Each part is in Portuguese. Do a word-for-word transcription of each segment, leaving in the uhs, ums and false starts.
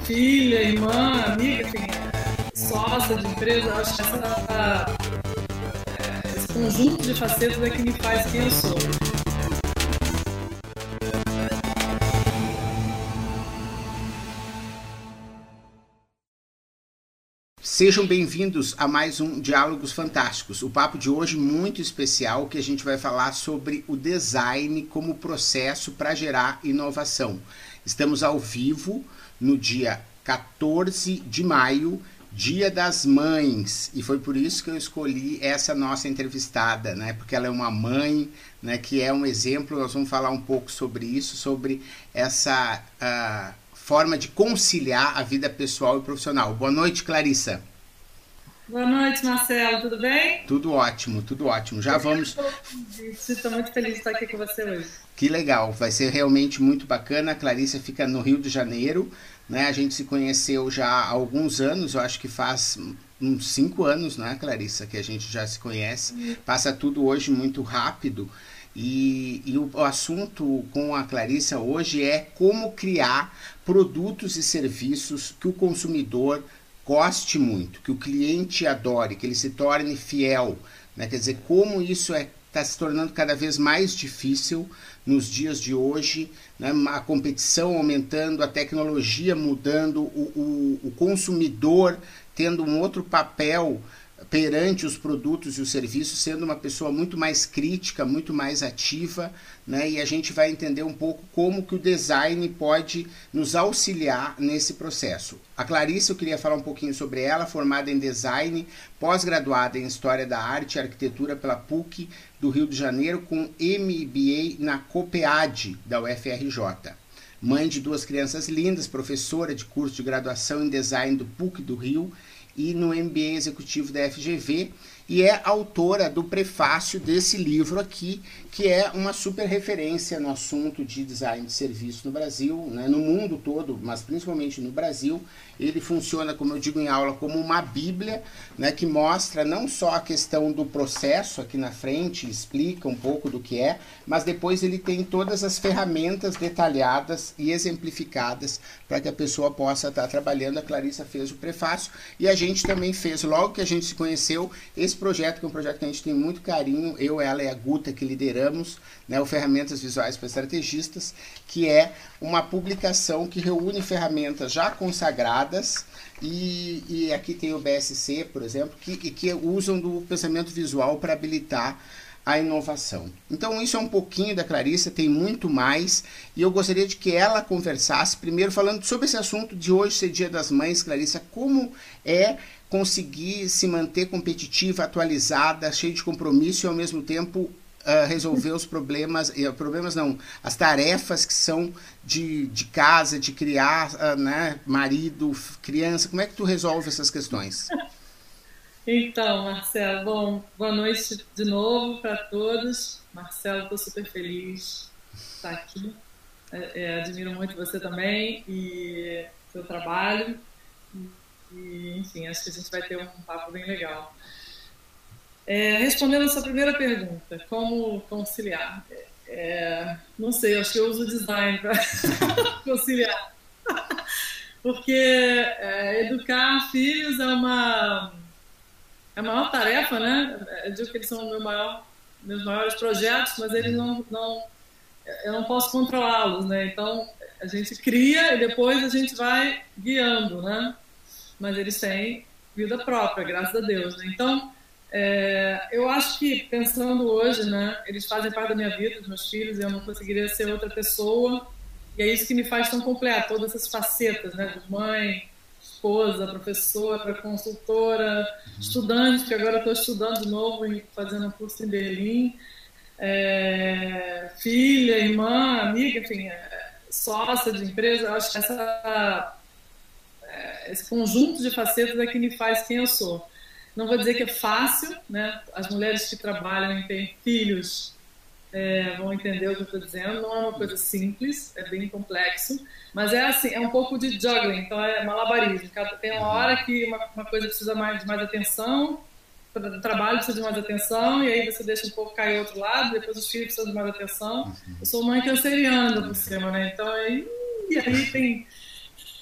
filha, irmã, amiga, enfim, sócia de empresa. Eu acho que essa, esse conjunto de facetas é que me faz quem eu sou. Sejam bem-vindos a mais um Diálogos Fantásticos. O papo de hoje muito especial, que a gente vai falar sobre o design como processo para gerar inovação. Estamos ao vivo no dia quatorze de maio, Dia das Mães, e foi por isso que eu escolhi essa nossa entrevistada, né? Porque ela é uma mãe, né? Que é um exemplo. Nós vamos falar um pouco sobre isso, sobre essa uh, forma de conciliar a vida pessoal e profissional. Boa noite, Clarissa. Boa noite, Marcelo, tudo bem? Tudo ótimo, tudo ótimo. Já vamos... Estou muito feliz de estar aqui com você hoje. Que legal, vai ser realmente muito bacana. A Clarissa fica no Rio de Janeiro, né? A gente se conheceu já há alguns anos, eu acho que faz uns cinco anos, né, Clarissa, que a gente já se conhece. Passa tudo hoje muito rápido. E, e o, o assunto com a Clarissa hoje é como criar produtos e serviços que o consumidor goste muito, que o cliente adore, que ele se torne fiel, né? Quer dizer, como isso é está se tornando cada vez mais difícil nos dias de hoje, né? A competição aumentando, a tecnologia mudando, o, o, o consumidor tendo um outro papel perante os produtos e os serviços, sendo uma pessoa muito mais crítica, muito mais ativa, né? E a gente vai entender um pouco como que o design pode nos auxiliar nesse processo. A Clarissa, eu queria falar um pouquinho sobre ela, formada em design, pós-graduada em História da Arte e Arquitetura pela P U C do Rio de Janeiro, com M B A na COPEAD, da U F R J. Mãe de duas crianças lindas, professora de curso de graduação em design do P U C do Rio e no M B A executivo da F G V, e é autora do prefácio desse livro aqui, que é uma super referência no assunto de design de serviço no Brasil, né, no mundo todo, mas principalmente no Brasil. Ele funciona, como eu digo em aula, como uma bíblia, né, que mostra não só a questão do processo aqui na frente, explica um pouco do que é, mas depois ele tem todas as ferramentas detalhadas e exemplificadas para que a pessoa possa estar trabalhando. A Clarissa fez o prefácio e a gente também fez, logo que a gente se conheceu, esse projeto, que é um projeto que a gente tem muito carinho, eu, ela e a Guta, que lideramos, né, o Ferramentas Visuais para Estrategistas, que é uma publicação que reúne ferramentas já consagradas, e, e aqui tem o B S C, por exemplo, que, que usam do pensamento visual para habilitar a inovação. Então isso é um pouquinho da Clarissa, tem muito mais, e eu gostaria de que ela conversasse, primeiro falando sobre esse assunto de hoje ser Dia das Mães. Clarissa, como é conseguir se manter competitiva, atualizada, cheia de compromisso e ao mesmo tempo uh, resolver os problemas, uh, problemas não, as tarefas que são de, de casa, de criar, uh, né, marido, criança. Como é que tu resolve essas questões? Então, Marcelo, bom, boa noite de novo para todos. Marcelo, estou super feliz de estar aqui. É, é, admiro muito você também e seu trabalho. E, enfim, acho que a gente vai ter um papo bem legal. É, respondendo a sua primeira pergunta, como conciliar? É, não sei, acho que eu uso o design para conciliar. Porque é, educar filhos é uma... É a maior tarefa, né? Eu digo que eles são meu maior, meus maiores projetos, mas eles não, não, eu não posso controlá-los, né? Então, a gente cria e depois a gente vai guiando, né? Mas eles têm vida própria, graças a Deus, né? Então, é, eu acho que, pensando hoje, né? Eles fazem parte da minha vida, dos meus filhos, e eu não conseguiria ser outra pessoa. E é isso que me faz tão completo, todas essas facetas, né? De mãe, esposa, professora, consultora, estudante, que agora estou estudando de novo e fazendo um curso em Berlim, é, filha, irmã, amiga, enfim, é, sócia de empresa. Eu acho que essa, é, esse conjunto de facetas é que me faz quem eu sou. Não vou dizer que é fácil, né? As mulheres que trabalham e têm filhos É, vão entender o que eu estou dizendo. Não é uma coisa simples, é bem complexo, mas é assim, é um pouco de juggling, então é malabarismo. Tem uma hora que uma, uma coisa precisa mais, de mais atenção, o trabalho precisa de mais atenção, e aí você deixa um pouco cair outro lado, depois os filhos precisam de mais atenção. Eu sou mãe canceriana por cima, né? Então aí, e aí tem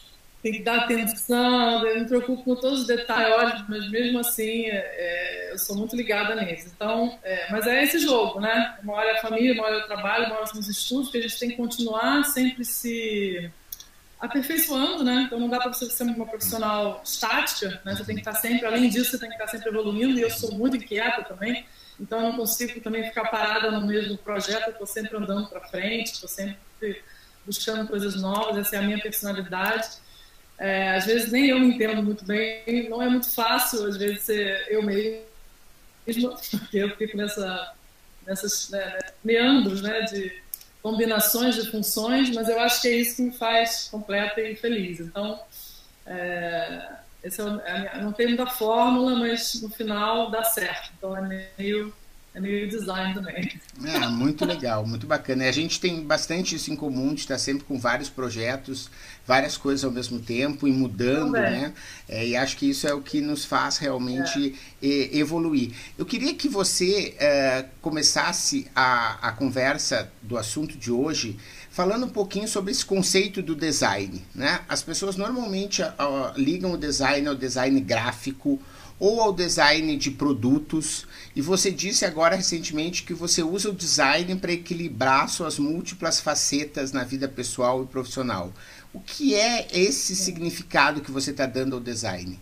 tem que dar atenção, eu me preocupo com todos os detalhes, mas mesmo assim é, eu sou muito ligada neles. Então, é, mas é esse jogo, né? Uma hora é a família, uma hora é o trabalho, uma hora são os estudos, que a gente tem que continuar sempre se aperfeiçoando, né? Então não dá para você ser uma profissional estática, né? Você tem que estar sempre, além disso, você tem que estar sempre evoluindo, e eu sou muito inquieta também, então eu não consigo também ficar parada no mesmo projeto, eu estou sempre andando para frente, estou sempre buscando coisas novas, essa é a minha personalidade. É, às vezes nem eu me entendo muito bem, não é muito fácil, às vezes, ser eu mesma, porque eu fico nessa, nessas né, meandros, né, de combinações de funções, mas eu acho que é isso que me faz completa e feliz. Então, é, esse é o, é, não tem muita fórmula, mas no final dá certo. Então, é meio... É meio design também. Ah, muito legal, muito bacana. E a gente tem bastante isso em comum, de estar sempre com vários projetos, várias coisas ao mesmo tempo e mudando, também, né? É, e acho que isso é o que nos faz realmente é. evoluir. Eu queria que você é, começasse a, a conversa do assunto de hoje falando um pouquinho sobre esse conceito do design, né? As pessoas normalmente ó, ligam o design ao design gráfico ou ao design de produtos, e você disse agora recentemente que você usa o design para equilibrar suas múltiplas facetas na vida pessoal e profissional. O que é esse significado que você está dando ao design?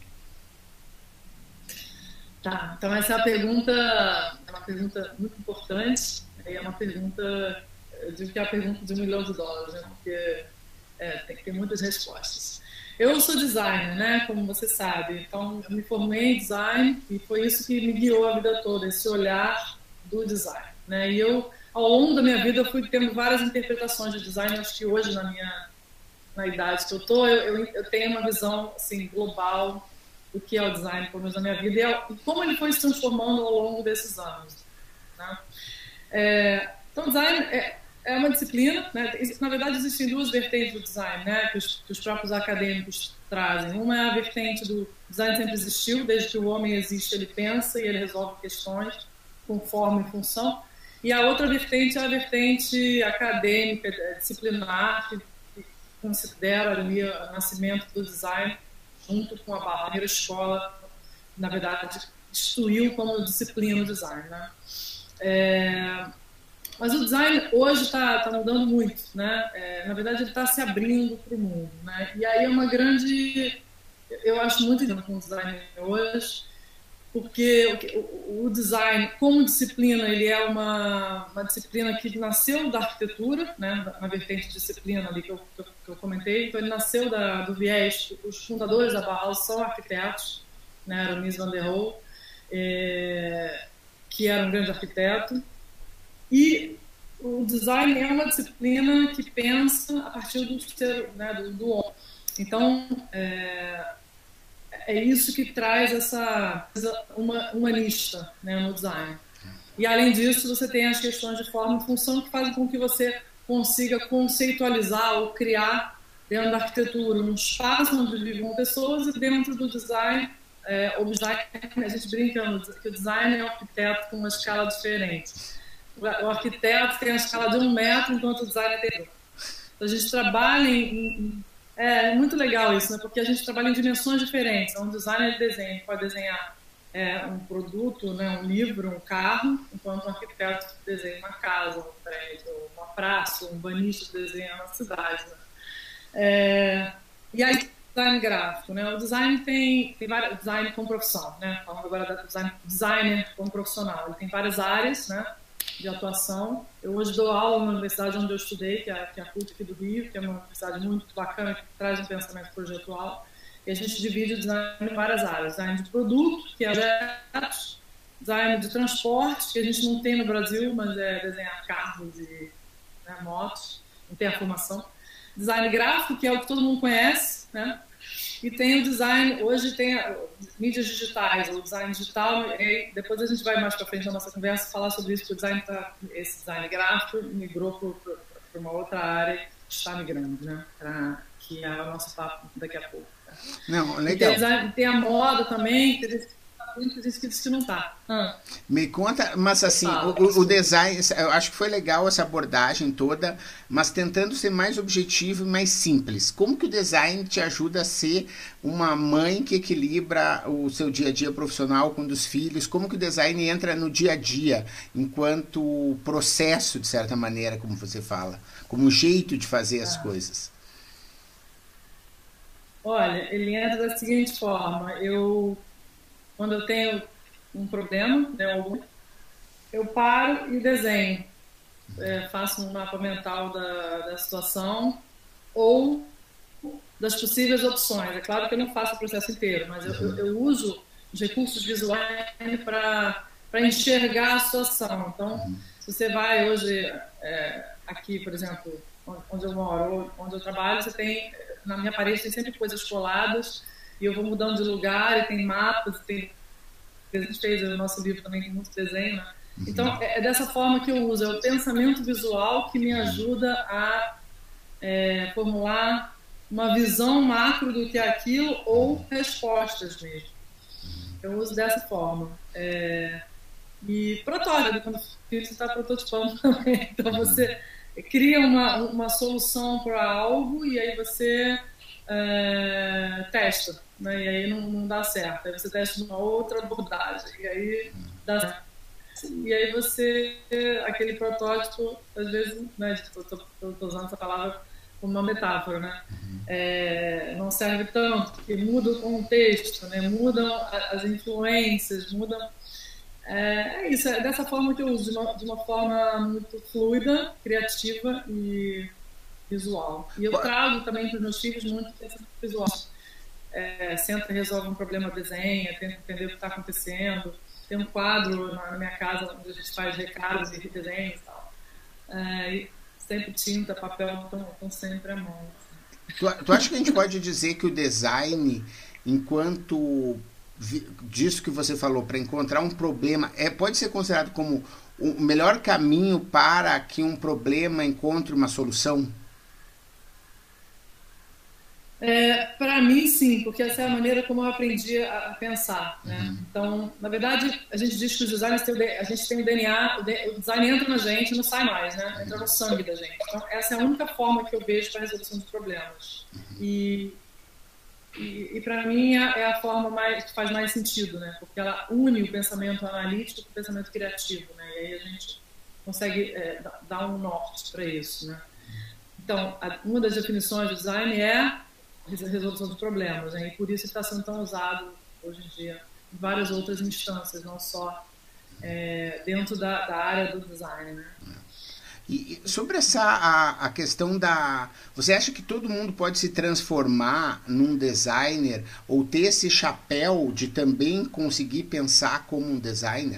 Tá, então essa é uma pergunta, é uma pergunta muito importante, é uma pergunta, eu digo que é a pergunta de um milhão de dólares, né? Porque é, tem que ter muitas respostas. Eu sou designer, né, como você sabe, então eu me formei em design e foi isso que me guiou a vida toda, esse olhar do design, né, e eu, ao longo da minha vida, eu fui tendo várias interpretações de design. Acho que hoje, na minha, na idade que eu tô, eu, eu, eu tenho uma visão, assim, global do que é o design, pelo menos na minha vida, e, é, e como ele foi se transformando ao longo desses anos, né. É, então, design é, é uma disciplina, né? Na verdade existem duas vertentes do design, né? que, os, que os próprios acadêmicos trazem. Uma é a vertente do design sempre existiu, desde que o homem existe ele pensa e ele resolve questões com forma e função, e a outra vertente é a vertente acadêmica, disciplinar, que, que considera ali o nascimento do design junto com a Barreira Escola, na verdade instituiu como disciplina o design, né? É, Mas o design hoje está tá mudando muito, né? É, na verdade, ele está se abrindo para o mundo, né? E aí é uma grande... Eu acho muito interessante com o design hoje, porque o, o design, como disciplina, ele é uma, uma disciplina que nasceu da arquitetura, né? Na vertente de disciplina ali que eu, que eu, que eu comentei. Então, ele nasceu da, do viés... Os fundadores da Bauhaus são arquitetos, né? Era o Mies van der Rohe, é, que era um grande arquiteto. E o design é uma disciplina que pensa a partir do ser, né, do, do homem. Então, é, é isso que traz essa uma humanista, né, no design. E, além disso, você tem as questões de forma e função que fazem com que você consiga conceitualizar ou criar dentro da arquitetura um espaço onde vivam pessoas, e dentro do design, é, o design, a gente brinca que o design é um arquiteto com uma escala diferente. O arquiteto tem a escala de um metro, enquanto o designer tem dois. Então, a gente trabalha em... É muito legal isso, né? Porque a gente trabalha em dimensões diferentes. Um designer desenha, pode desenhar é, um produto, né? Um livro, um carro, enquanto um arquiteto desenha uma casa, um prédio, uma praça, um urbanista desenha uma cidade, né? É, e aí, design gráfico, né? O design tem, tem várias... Design como profissão, né? Falando agora da design, designer como profissional. Ele tem várias áreas, né, de atuação. Eu hoje dou aula na universidade onde eu estudei, que é, que é a C U T aqui do Rio, que é uma universidade muito bacana, que traz um pensamento projetual, e a gente divide o design em várias áreas. Design de produto, que é objetos, design de transporte, que a gente não tem no Brasil, mas é desenhar carros e, né, motos, não tem a formação. Design gráfico, que é o que todo mundo conhece, né? E tem o design, hoje tem a, mídias digitais, o design digital, e depois a gente vai mais para frente na nossa conversa falar sobre isso, porque o design tá, esse design gráfico migrou para uma outra área que está migrando, né? Pra, que é o nosso papo daqui a pouco. Tá? Não, legal. Tem, tem a moda também, que muita gente que diz que não está. Ah. Me conta, mas assim, o, o design, eu acho que foi legal essa abordagem toda, mas tentando ser mais objetivo e mais simples. Como que o design te ajuda a ser uma mãe que equilibra o seu dia a dia profissional com os filhos? Como que o design entra no dia a dia, enquanto processo, de certa maneira, como você fala, como jeito de fazer as ah. coisas? Olha, ele entra da seguinte forma, eu, quando eu tenho um problema, né, eu paro e desenho, é, faço um mapa mental da, da situação ou das possíveis opções. É claro que eu não faço o processo inteiro, mas eu, eu, eu uso os recursos visuais para para enxergar a situação. Então, se você vai hoje, é, aqui, por exemplo, onde eu moro, onde eu trabalho, você tem, na minha parede tem sempre coisas coladas e eu vou mudando de lugar e tem mapas, tem, a gente fez o nosso livro também, tem muito desenho, né? Então, é dessa forma que eu uso, é o pensamento visual que me ajuda a é, formular uma visão macro do que é aquilo ou respostas mesmo. Eu uso dessa forma. É, e protótipo, quando você está prototipando também. Então, você cria uma, uma solução para algo e aí você é, testa, né? E aí não, não dá certo. Aí você testa uma outra abordagem e aí dá certo. E aí você, aquele protótipo, às vezes, né, estou usando essa palavra como uma metáfora, né? É, não serve tanto, porque muda o contexto, né? Mudam as influências, mudam... É, é isso, é dessa forma que eu uso, de uma, de uma forma muito fluida, criativa e visual. E eu trago também para os meus filhos muito pensamento visual. É, senta e resolve um problema, desenha, tenta entender o que está acontecendo. Tem um quadro na minha casa onde a gente faz recados e desenhos e tal. É, e sempre tinta, papel, estão sempre à mão. Assim. Tu, tu acha que a gente pode dizer que o design, enquanto disso que você falou, para encontrar um problema, é, pode ser considerado como o melhor caminho para que um problema encontre uma solução? É, para mim, sim, porque essa é a maneira como eu aprendi a pensar, né? Uhum. Então, na verdade, a gente diz que os designers têm o, a gente tem o D N A, o design entra na gente e não sai mais, né? Entra no sangue da gente. Então, essa é a única forma que eu vejo para a resolução de problemas. E, e, e para mim, é a forma mais, que faz mais sentido, né? Porque ela une o pensamento analítico com o pensamento criativo, né? E aí a gente consegue é, dar um norte para isso, né? Então, a, uma das definições do design é resolução de problemas, né? E por isso está sendo tão usado hoje em dia em várias outras instâncias, não só é, dentro da, da área do design, né? E sobre essa a, a questão da... Você acha que todo mundo pode se transformar num designer ou ter esse chapéu de também conseguir pensar como um designer?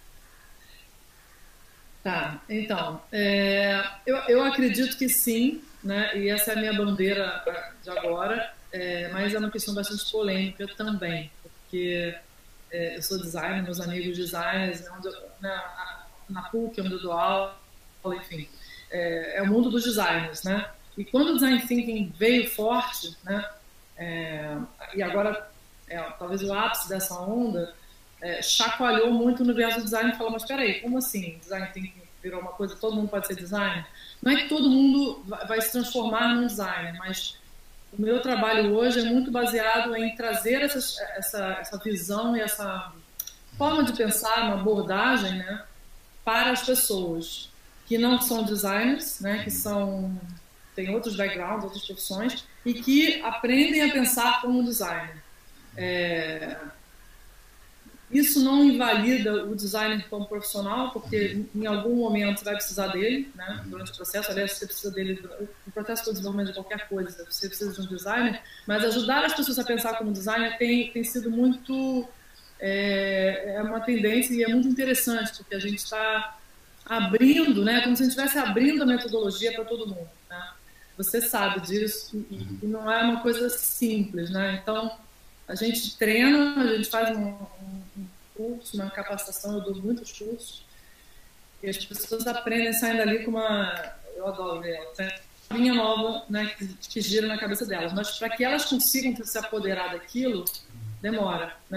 Tá, então, é, eu, eu acredito que sim, né? E essa é a minha bandeira de agora, é, mas é uma questão bastante polêmica também, porque é, eu sou designer, meus amigos designers, onde eu, na, na P U C, onde eu dou aula, enfim, é, é o mundo dos designers, né? E quando o design thinking veio forte, né? É, e agora, é, talvez o ápice dessa onda, é, chacoalhou muito no universo do design e falou, mas espera aí, como assim? Design thinking virou uma coisa, todo mundo pode ser designer? Não é que todo mundo vai se transformar num designer, mas o meu trabalho hoje é muito baseado em trazer essas, essa, essa visão e essa forma de pensar, uma abordagem, né, para as pessoas que não são designers, né, que são, têm outros backgrounds, outras profissões, e que aprendem a pensar como designer. É... Isso não invalida o designer como profissional, porque em algum momento você vai precisar dele, né, durante o processo. Aliás, você precisa dele no processo de desenvolvimento de qualquer coisa, você precisa de um designer, mas ajudar as pessoas a pensar como designer tem, tem sido muito... É, é uma tendência e é muito interessante, porque a gente está abrindo, né, como se a gente estivesse abrindo a metodologia para todo mundo, né? Você sabe disso e, e não é uma coisa simples, né? Então, a gente treina, a gente faz um, um curso, uma capacitação, eu dou muitos cursos, e as pessoas aprendem saindo ali com uma... Eu adoro ver elas, né? Uma linha nova, né, que, que gira na cabeça delas. Mas para que elas consigam se apoderar daquilo, demora, né?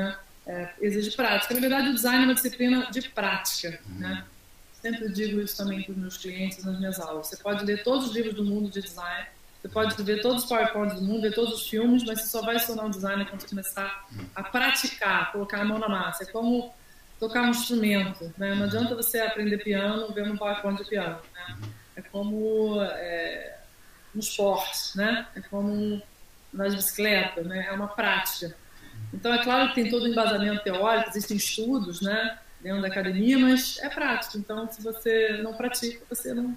é, exige prática. Na verdade, o design é uma disciplina de prática, né? Sempre digo isso também para os meus clientes nas minhas aulas. Você pode ler todos os livros do mundo de design, você pode ver todos os PowerPoints do mundo, ver todos os filmes, mas você só vai se tornar um designer quando você começar a praticar, colocar a mão na massa. É como tocar um instrumento, né? Não adianta você aprender piano vendo um PowerPoint de piano, né? É como é, um esporte, né? É como nas bicicletas, né? É uma prática. Então, é claro que tem todo o embasamento teórico, existem estudos, né, dentro da academia, mas é prático. Então, se você não pratica, você não,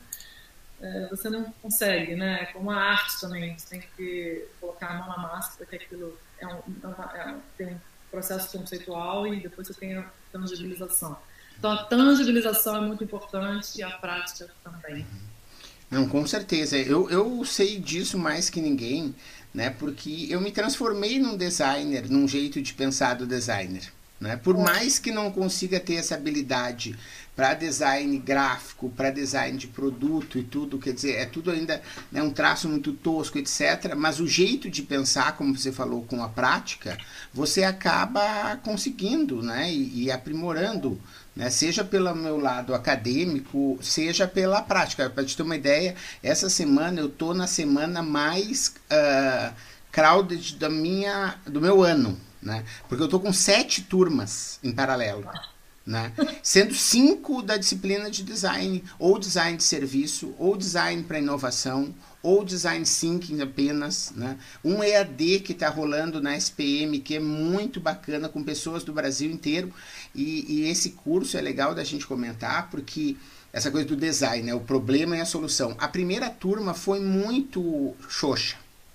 é, você não consegue, né? É como a arte também, você tem que colocar a mão na massa, porque aquilo é um, é uma, é um, tem um processo conceitual e depois você tem a tangibilização. Então, a tangibilização é muito importante e a prática também. Não, com certeza. Eu, eu sei disso mais que ninguém, né? Porque eu me transformei num designer, num jeito de pensar do designer, né? Por mais que não consiga ter essa habilidade para design gráfico, para design de produto e tudo, quer dizer, é tudo ainda, né, um traço muito tosco, etcétera. Mas o jeito de pensar, como você falou, com a prática, você acaba conseguindo, né? E, e aprimorando, né? Seja pelo meu lado acadêmico, seja pela prática. Para te ter uma ideia, essa semana eu tô na semana mais uh, crowded da minha, do meu ano, né? Porque eu tô com sete turmas em paralelo, né? Sendo cinco da disciplina de design, ou design de serviço, ou design para inovação, ou design thinking apenas, né? Um E A D que está rolando na S P M, que é muito bacana, com pessoas do Brasil inteiro, e, e esse curso é legal da gente comentar, porque essa coisa do design, né? O problema e a solução. A primeira turma foi muito xoxa,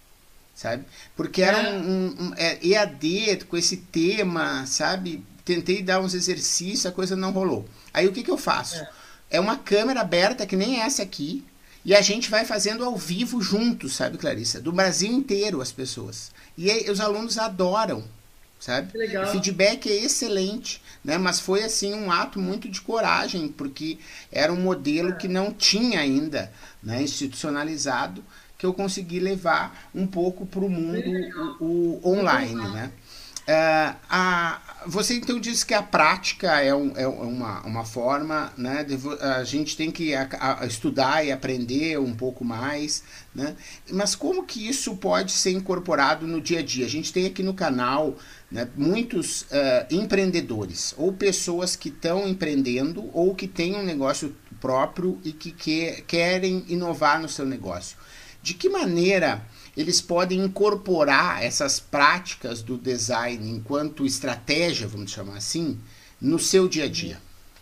sabe? Porque era um, um, um é, E A D com esse tema, sabe? Tentei dar uns exercícios, a coisa não rolou. Aí o que, que eu faço? É. é uma câmera aberta, que nem essa aqui, e a gente vai fazendo ao vivo juntos, sabe, Clarissa? Do Brasil inteiro as pessoas. E aí, os alunos adoram, sabe? Que legal. O feedback é excelente, né? Mas foi assim um ato muito de coragem, porque era um modelo que não tinha ainda, né, institucionalizado, que eu consegui levar um pouco para o mundo o, o online, né? Uh, a, você então disse que a prática é, um, é uma, uma forma, né, de, a gente tem que a, a estudar e aprender um pouco mais, né? Mas como que isso pode ser incorporado no dia a dia? A gente tem aqui no canal, né, muitos uh, empreendedores, ou pessoas que estão empreendendo, ou que têm um negócio próprio e que, que querem inovar no seu negócio. De que maneira eles podem incorporar essas práticas do design enquanto estratégia, vamos chamar assim, no seu dia a dia?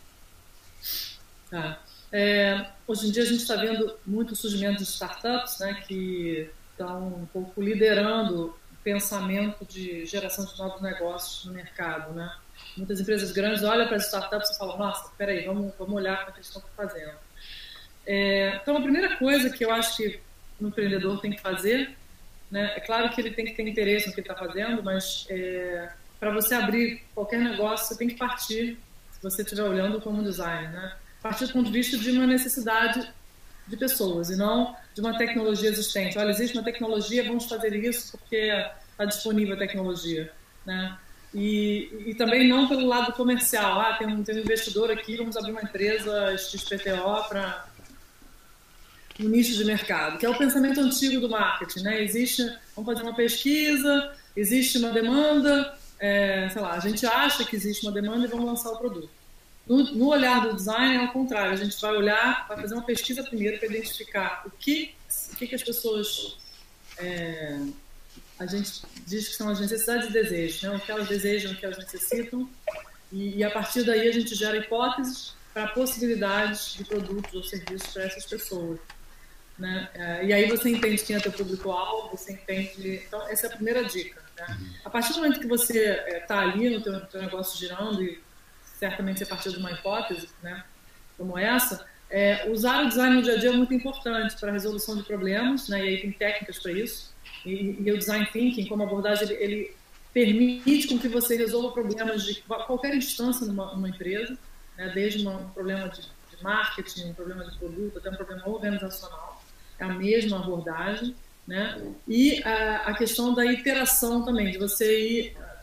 Ah, é, hoje em dia a gente está vendo muito surgimento de startups, né, que estão um pouco liderando o pensamento de geração de novos negócios no mercado, né? Muitas empresas grandes olham para as startups e falam, nossa, peraí, vamos, vamos olhar para o que eles estão fazendo. É, então, a primeira coisa que eu acho que o empreendedor tem que fazer, né, é claro que ele tem que ter interesse no que ele está fazendo, mas é, para você abrir qualquer negócio, você tem que partir, se você estiver olhando como design, né, partir do ponto de vista de uma necessidade de pessoas e não de uma tecnologia existente. Olha, existe uma tecnologia, vamos fazer isso porque está disponível a tecnologia, né? E, e também não pelo lado comercial. Ah, tem um, tem um investidor aqui, vamos abrir uma empresa X P T O para um nicho de mercado, que é o pensamento antigo do marketing, né? Existe, vamos fazer uma pesquisa, existe uma demanda, é, sei lá, a gente acha que existe uma demanda e vamos lançar o produto. No, no olhar do design é ao contrário, a gente vai olhar, vai fazer uma pesquisa primeiro para identificar o que, o que, que as pessoas, é, a gente diz que são as necessidades e desejos, né? O que elas desejam, o que elas necessitam, e, e a partir daí a gente gera hipóteses para possibilidades de produtos ou serviços para essas pessoas. Né? E aí você entende quem é teu público-alvo, você entende... Então, essa é a primeira dica. Né? A partir do momento que você está é, ali no teu, teu negócio girando, e certamente você partiu de uma hipótese, né, como essa, é, usar o design no dia a dia é muito importante para a resolução de problemas, né? E aí tem técnicas para isso. E, e o design thinking, como abordagem, ele, ele permite com que você resolva problemas de qualquer instância numa, numa empresa, né? Desde uma, um problema de, de marketing, um problema de produto, até um problema organizacional. É a mesma abordagem, né? E a, a questão da iteração também, de você ir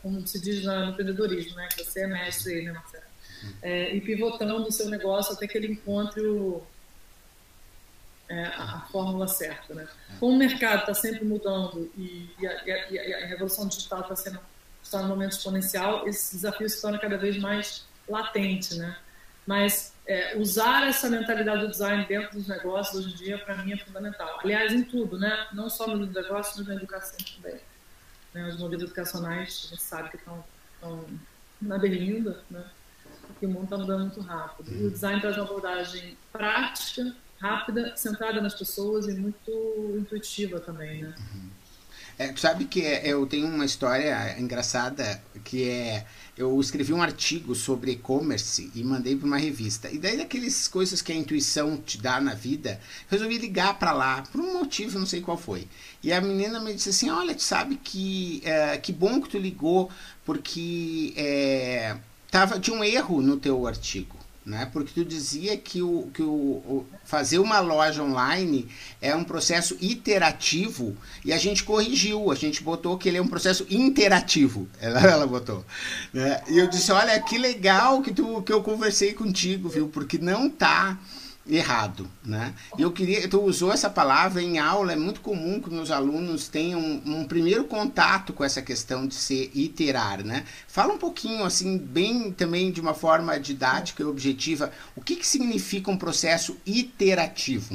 como se diz no empreendedorismo, né? Que você é mestre aí, né, Marcelo? É, e pivotando o seu negócio até que ele encontre o, é, a, a fórmula certa, né? Como o mercado está sempre mudando e, e, a, e, a, e a revolução digital está sendo está num momento exponencial, esse desafio se torna cada vez mais latente, né? Mas é, usar essa mentalidade do design dentro dos negócios hoje em dia, para mim, é fundamental. Aliás, em tudo, né? Não só no negócio, mas na educação também. Né? Os modelos educacionais, a gente sabe que estão, estão na berlinda, né? Porque o mundo está mudando muito rápido. E o design traz uma abordagem prática, rápida, centrada nas pessoas e muito intuitiva também, né? É, tu sabe que eu tenho uma história engraçada que é... Eu escrevi um artigo sobre e-commerce e mandei para uma revista. E daí, daquelas coisas que a intuição te dá na vida, resolvi ligar para lá, por um motivo, não sei qual foi. E a menina me disse assim, olha, tu sabe que, é, que bom que tu ligou, porque é, tava, tinha um erro no teu artigo. Né? Porque tu dizia que, o, que o, o fazer uma loja online é um processo iterativo e a gente corrigiu, a gente botou que ele é um processo interativo, ela, ela botou, né? E eu disse, olha, que legal que, tu, que eu conversei contigo, viu? Porque não tá errado, né? E eu queria, tu usou essa palavra em aula, é muito comum que meus alunos tenham um, um primeiro contato com essa questão de ser iterar, né? Fala um pouquinho, assim, bem também de uma forma didática e objetiva, o que que significa um processo iterativo?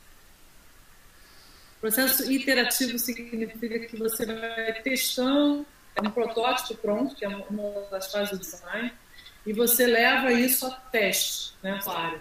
Processo iterativo significa que você vai testando um protótipo pronto, que é uma das fases do design, e você leva isso a teste, né, claro.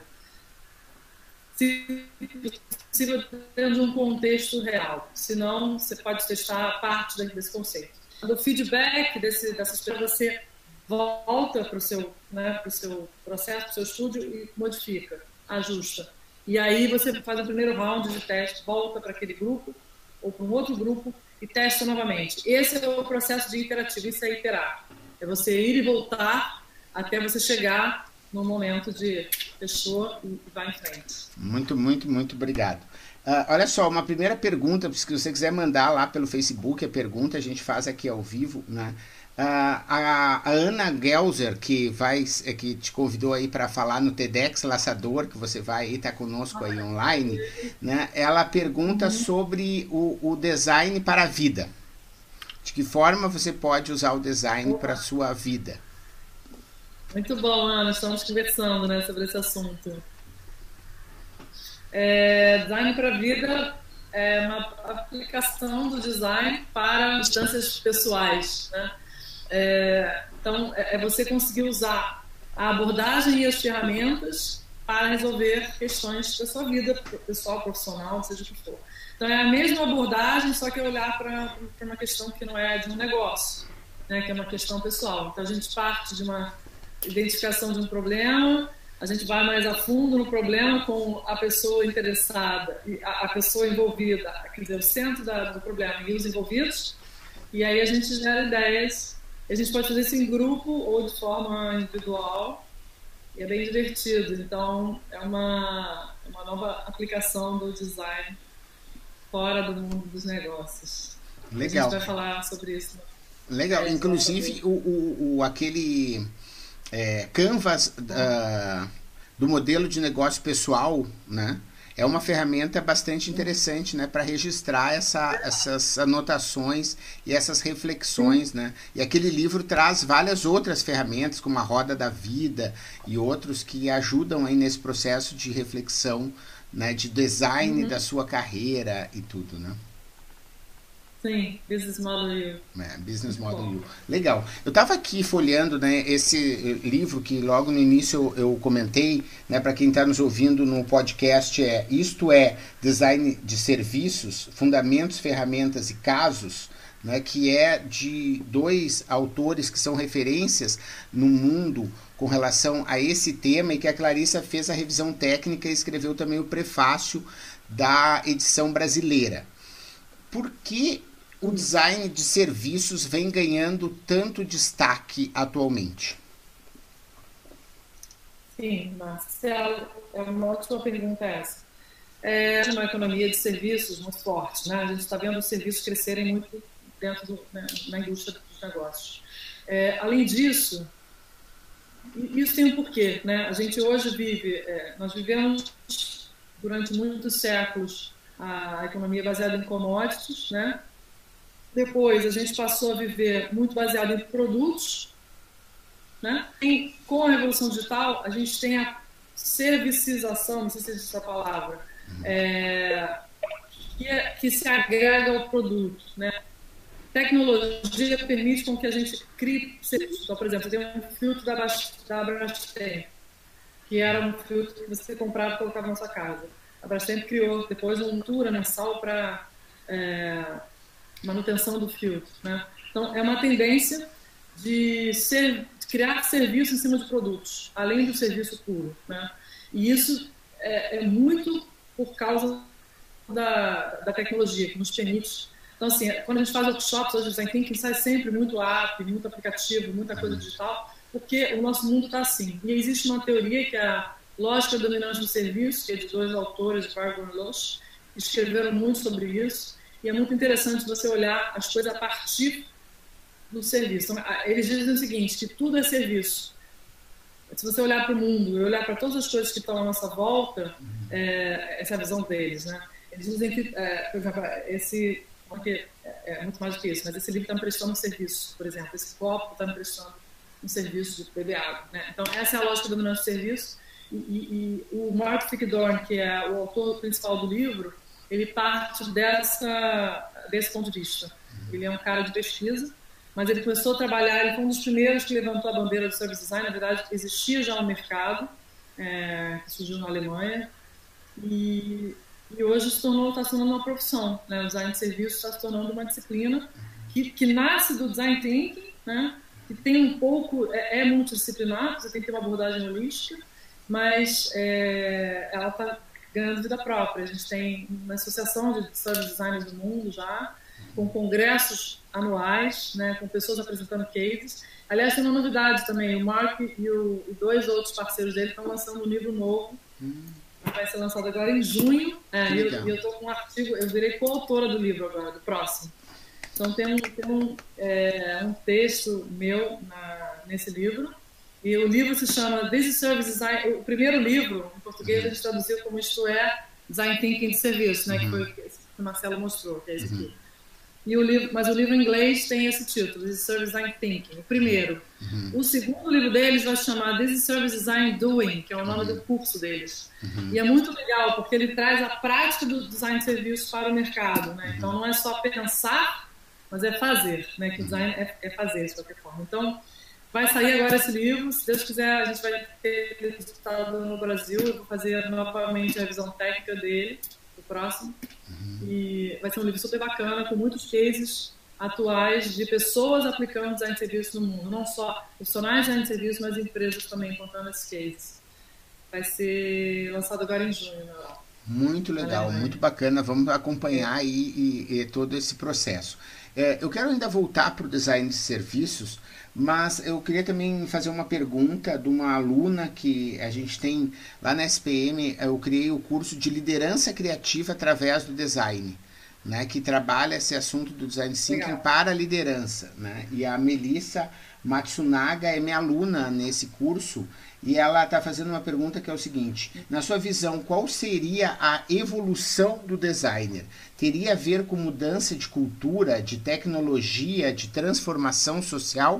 Se possível, dentro de um contexto real. Senão, você pode testar parte desse conceito. O feedback desse, dessa experiência, você volta para o seu, né, pro seu processo, para o seu estúdio e modifica, ajusta. E aí você faz o primeiro round de teste, volta para aquele grupo ou para um outro grupo e testa novamente. Esse é o processo de iterativo, isso é iterar. É você ir e voltar até você chegar no momento de fechou e vai em frente. Muito, muito, muito obrigado. Uh, olha só, uma primeira pergunta, se você quiser mandar lá pelo Facebook a pergunta, a gente faz aqui ao vivo, né? Uh, a, a Ana Gelser, que, vai, que te convidou aí para falar no TEDx Laçador, que você vai estar tá conosco aí online, né? Ela pergunta uhum. sobre o, o design para a vida. De que forma você pode usar o design para a sua vida? Muito bom, Ana. Estamos conversando, né, sobre esse assunto. É, design para a vida é uma aplicação do design para instâncias pessoais, né? É, então, é você conseguir usar a abordagem e as ferramentas para resolver questões da sua vida pessoal, profissional, seja o que for. Então, é a mesma abordagem, só que olhar para uma questão que não é de um negócio, né, que é uma questão pessoal. Então, a gente parte de uma identificação de um problema, a gente vai mais a fundo no problema com a pessoa interessada, a, a pessoa envolvida, quer dizer, o centro da, do problema e os envolvidos, e aí a gente gera ideias. A gente pode fazer isso em grupo ou de forma individual, e é bem divertido. Então, é uma, uma nova aplicação do design fora do mundo dos negócios. Legal. A gente vai falar sobre isso. Legal. É, inclusive, o, o, o, aquele... É, Canvas uh, do modelo de negócio pessoal, né, é uma ferramenta bastante interessante, né, para registrar essa, essas anotações e essas reflexões, né, e aquele livro traz várias outras ferramentas, como a Roda da Vida e outros que ajudam aí nesse processo de reflexão, né, de design uhum. da sua carreira e tudo, né. Sim, Business Model U. É, Business Model U. Legal. Eu estava aqui folheando, né, esse livro que logo no início eu, eu comentei, né, para quem está nos ouvindo no podcast, é Isto é Design de Serviços, Fundamentos, Ferramentas e Casos, né, que é de dois autores que são referências no mundo com relação a esse tema e que a Clarissa fez a revisão técnica e escreveu também o prefácio da edição brasileira. Por que o design de serviços vem ganhando tanto destaque atualmente? Sim, Marcelo, é uma ótima pergunta essa. É uma economia de serviços muito forte, né? A gente está vendo os serviços crescerem muito dentro do, né, na indústria dos negócios. É, além disso, isso tem um porquê, né? A gente hoje vive, é, nós vivemos durante muitos séculos a economia baseada em commodities, né? Depois a gente passou a viver muito baseado em produtos, né? E com a revolução digital a gente tem a servicização, não sei se existe essa palavra, é, que, é, que se agrega ao produto, né? Tecnologia permite com que a gente crie serviços. Então, por exemplo, tem um filtro da Brastemp, que era um filtro que você comprava e colocava na sua casa. A Brastemp criou depois uma cultura mensal para é, manutenção do filtro, né? Então, é uma tendência de, ser, de criar serviço em cima de produtos, além do serviço puro, né? E isso é, é muito por causa da, da tecnologia, que nos permite. Então, assim, quando a gente faz workshops hoje, o Design Thinking sai sempre muito app, muito aplicativo, muita coisa digital, porque o nosso mundo está assim. E existe uma teoria que é a lógica dominante do serviço, que é de dois autores, Barbour e Losch, escreveram muito sobre isso, e é muito interessante você olhar as coisas a partir do serviço. Então, eles dizem o seguinte, que tudo é serviço. Se você olhar para o mundo e olhar para todas as coisas que estão à nossa volta, é, essa é a visão deles, né? Eles dizem que, é, por exemplo, esse... porque é muito mais do que isso, mas esse livro está me prestando um serviço, por exemplo, esse copo está me prestando um serviço de beber água, né? Então, essa é a lógica dominante do serviço, e, e, e o Mark Fickdorn, que é o autor principal do livro, ele parte dessa, desse ponto de vista. Ele é um cara de pesquisa, mas ele começou a trabalhar, ele foi um dos primeiros que levantou a bandeira do service design. Na verdade, existia já um mercado, é, que surgiu na Alemanha, e... E hoje está se, tá se tornando uma profissão, né? O design de serviço está se tornando uma disciplina que, que nasce do design thinking, né? Que tem um pouco, é, é multidisciplinar, você tem que ter uma abordagem holística, mas é, ela está ganhando vida própria. A gente tem uma associação de service designers do mundo já, com congressos anuais, né? Com pessoas apresentando cases. Aliás, tem uma novidade também, o Mark e, o, e dois outros parceiros dele estão lançando um livro novo, hum. Vai ser lançado agora em junho, é, e eu estou com um artigo, eu virei coautora do livro agora, do próximo. Então tem um, tem um, é, um texto meu na, nesse livro, e o livro se chama This is Service Design. O primeiro livro, em português, a gente traduziu como Isto é Design Thinking de Serviço, né, uhum. que foi o que o Marcelo mostrou, que é esse aqui. Uhum. E o livro, mas o livro em inglês tem esse título, This is Service Design Thinking, o primeiro. Uhum. O segundo livro deles vai se chamar This is Service Design Doing, que é o nome uhum. do curso deles. Uhum. E é muito legal, porque ele traz a prática do design de serviço para o mercado, né? Uhum. Então não é só pensar, mas é fazer, né? Que o design é, é fazer, de qualquer forma. Então, vai sair agora esse livro, se Deus quiser, a gente vai ter resultado no Brasil, eu vou fazer novamente a revisão técnica dele, o próximo. Uhum. E vai ser um livro super bacana, com muitos cases atuais de pessoas aplicando design de serviço no mundo, não só profissionais de design de serviço, mas empresas também contando esses cases. Vai ser lançado agora em junho, na Europa. Muito legal, muito bacana. Vamos acompanhar aí e, e todo esse processo. É, eu quero ainda voltar para o design de serviços, mas eu queria também fazer uma pergunta de uma aluna que a gente tem lá na S P M. Eu criei o curso de liderança criativa através do design, né, que trabalha esse assunto do design thinking legal. Para a liderança, né? E a Melissa Matsunaga é minha aluna nesse curso, e ela está fazendo uma pergunta que é o seguinte: na sua visão, qual seria a evolução do designer? Teria a ver com mudança de cultura, de tecnologia, de transformação social?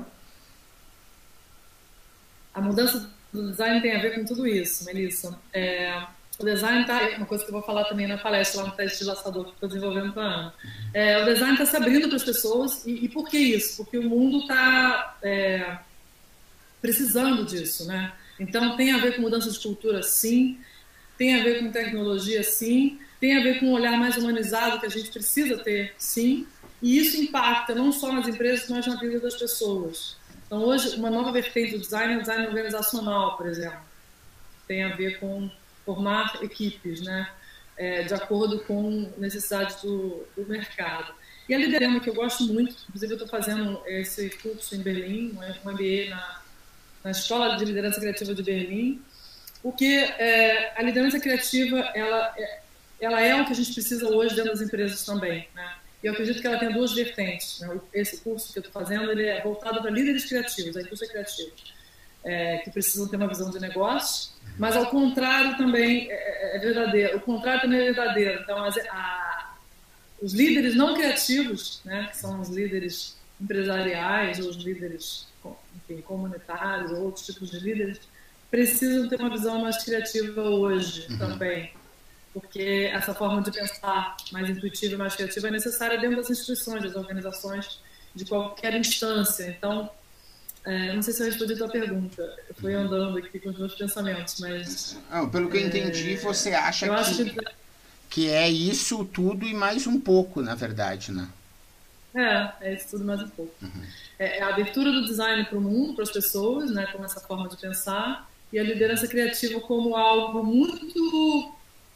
A mudança do design tem a ver com tudo isso, Melissa. É, o design está, uma coisa que eu vou falar também na palestra lá no teste de laçador que estou desenvolvendo para a Ana. É, o design está se abrindo para as pessoas, e, e por que isso? Porque o mundo está é, precisando disso, né? Então tem a ver com mudança de cultura, sim, tem a ver com tecnologia, sim, tem a ver com um olhar mais humanizado que a gente precisa ter, sim, e isso impacta não só nas empresas, mas na vida das pessoas. Então hoje, uma nova vertente do design é o design organizacional, por exemplo. Tem a ver com formar equipes, né? É, de acordo com necessidades do, do mercado. E a liderança, que eu gosto muito, inclusive eu estou fazendo esse curso em Berlim, um M B A na, na Escola de Liderança Criativa de Berlim, porque é, a liderança criativa ela é, ela é o que a gente precisa hoje dentro das empresas também, né? e eu acredito que ela tem duas vertentes, né? Esse curso que eu estou fazendo, ele é voltado para líderes criativos, a indústria criativa, é, que precisam ter uma visão de negócio, mas ao contrário também é, é verdadeiro, o contrário também é verdadeiro. Então, as, a, os líderes não criativos, né, que são os líderes empresariais, ou os líderes, enfim, comunitários, ou outros tipos de líderes, precisam ter uma visão mais criativa hoje uhum. também, porque essa forma de pensar mais intuitiva e mais criativa é necessária dentro das instituições, das organizações, de qualquer instância. Então, é, não sei se eu respondi a tua pergunta, eu fui andando aqui com os meus pensamentos, mas... Ah, pelo que eu entendi, é, você acha eu que, acho que... que é isso tudo e mais um pouco, na verdade, né? É, é isso tudo mais um pouco. Uhum. É a abertura do design para o mundo, para as pessoas, né, como essa forma de pensar, e a liderança criativa como algo muito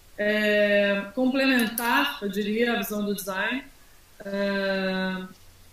é, complementar, eu diria, à visão do design, é,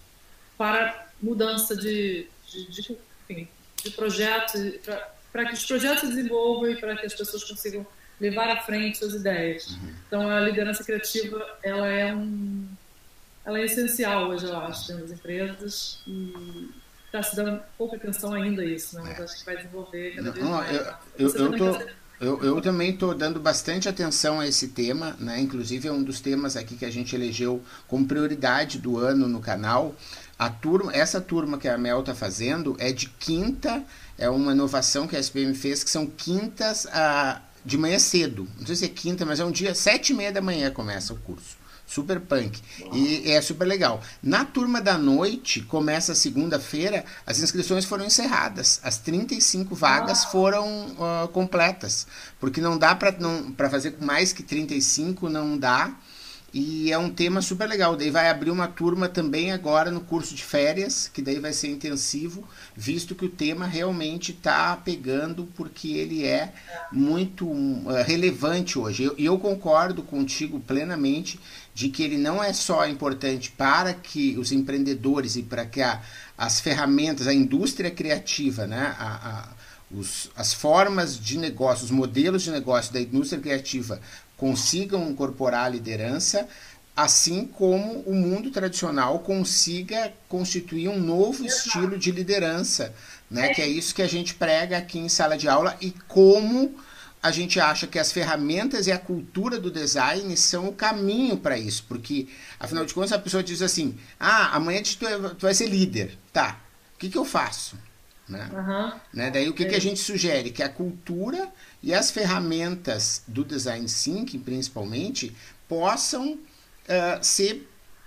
para mudança de, de, de, enfim, de projetos, para que os projetos se desenvolvam e para que as pessoas consigam levar à frente suas ideias. Uhum. Então, a liderança criativa, ela é um... ela é essencial hoje, eu acho, dentro das empresas, e está se dando pouca atenção ainda a isso, né? Mas acho que vai desenvolver cada vez mais. Eu, eu, eu, tô, eu, eu também estou dando bastante atenção a esse tema, né? Inclusive é um dos temas aqui que a gente elegeu como prioridade do ano no canal. A turma, essa turma que a Mel está fazendo é de quinta, é uma inovação que a S P M fez, que são quintas a, de manhã cedo. Não sei se é quinta, mas é um dia, sete e meia da manhã começa o curso. Super punk. E é super legal. Na turma da noite, começa segunda-feira, as inscrições foram encerradas. As trinta e cinco vagas foram uh, completas. Porque não dá para fazer com mais que trinta e cinco, não dá. E é um tema super legal. Daí vai abrir uma turma também agora no curso de férias, que daí vai ser intensivo, visto que o tema realmente está pegando, porque ele é muito uh, relevante hoje. E eu, eu concordo contigo plenamente de que ele não é só importante para que os empreendedores e para que a, as ferramentas, a indústria criativa, né, a, a, os, as formas de negócio, os modelos de negócio da indústria criativa consigam incorporar a liderança, assim como o mundo tradicional consiga constituir um novo estilo de liderança, né? Que é isso que a gente prega aqui em sala de aula, e como a gente acha que as ferramentas e a cultura do design são o caminho para isso, porque, afinal de contas, a pessoa diz assim, ah, amanhã tu, é, tu vai ser líder, tá, o que, que eu faço? Né? Uhum. Né? Daí o que, que a gente sugere? Que a cultura e as ferramentas do design thinking, principalmente, possam uh, ser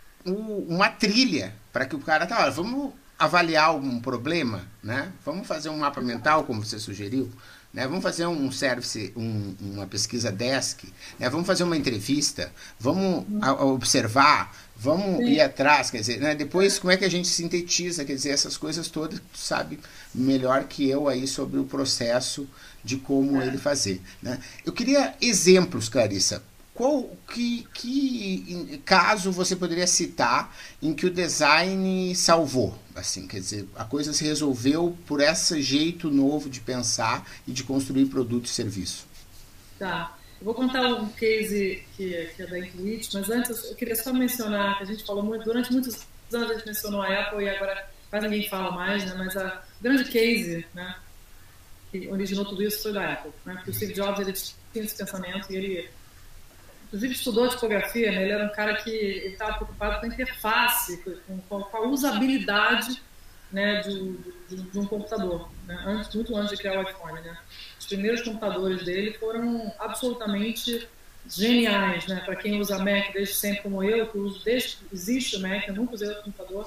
o, uma trilha para que o cara tá, olha, vamos avaliar um problema, né? Vamos fazer um mapa mental, como você sugeriu, né? Vamos fazer um service, um, uma pesquisa desk, né? Vamos fazer uma entrevista, vamos a, a observar, vamos Sim. ir atrás, quer dizer, né? Depois como é que a gente sintetiza, quer dizer, essas coisas todas, tu sabe melhor que eu aí sobre o processo de como é. ele fazer, né? Eu queria exemplos, Clarissa. Qual que, que caso você poderia citar em que o design salvou? Assim, quer dizer, a coisa se resolveu por esse jeito novo de pensar e de construir produto e serviço. Tá. Eu vou contar um case que, que é da Intuit, mas antes eu queria só mencionar que a gente falou muito, durante muitos anos a gente mencionou a Apple e agora quase ninguém fala mais, né? Mas a grande case, né, que originou tudo isso foi da Apple, né? Porque o Steve Jobs, ele tinha esse pensamento e ele inclusive estudou tipografia, né? Ele era um cara que estava preocupado com a interface, com, com, com a usabilidade, né, de, de, de um computador, né? Antes, muito antes de criar o iPhone, né? Os primeiros computadores dele foram absolutamente geniais, né? Para quem usa Mac desde sempre, como eu, que uso desde que existe o Mac, eu nunca usei outro computador,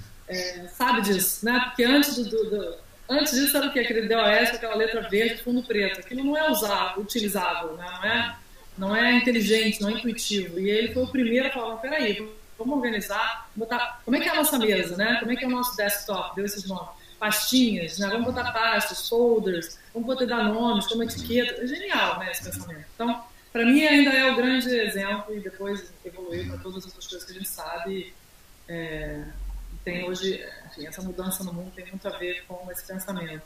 é, sabe disso, né? Porque antes do, do, do antes disso era o que? Aquele D O S com aquela letra verde, fundo preto. Aquilo não é usável, utilizável, né? Não é não é inteligente, não é intuitivo. E ele foi o primeiro a falar, peraí, vamos organizar, botar, como é que é a nossa mesa, né? Como é que é o nosso desktop? Deu esses nomes. Pastinhas, né? Vamos botar pastas, folders, vamos poder dar nomes, como etiqueta. É genial, né, esse pensamento. Então, para mim ainda é o grande exemplo, e depois evoluiu para todas as outras coisas que a gente sabe. É, tem hoje, enfim, essa mudança no mundo tem muito a ver com esse pensamento.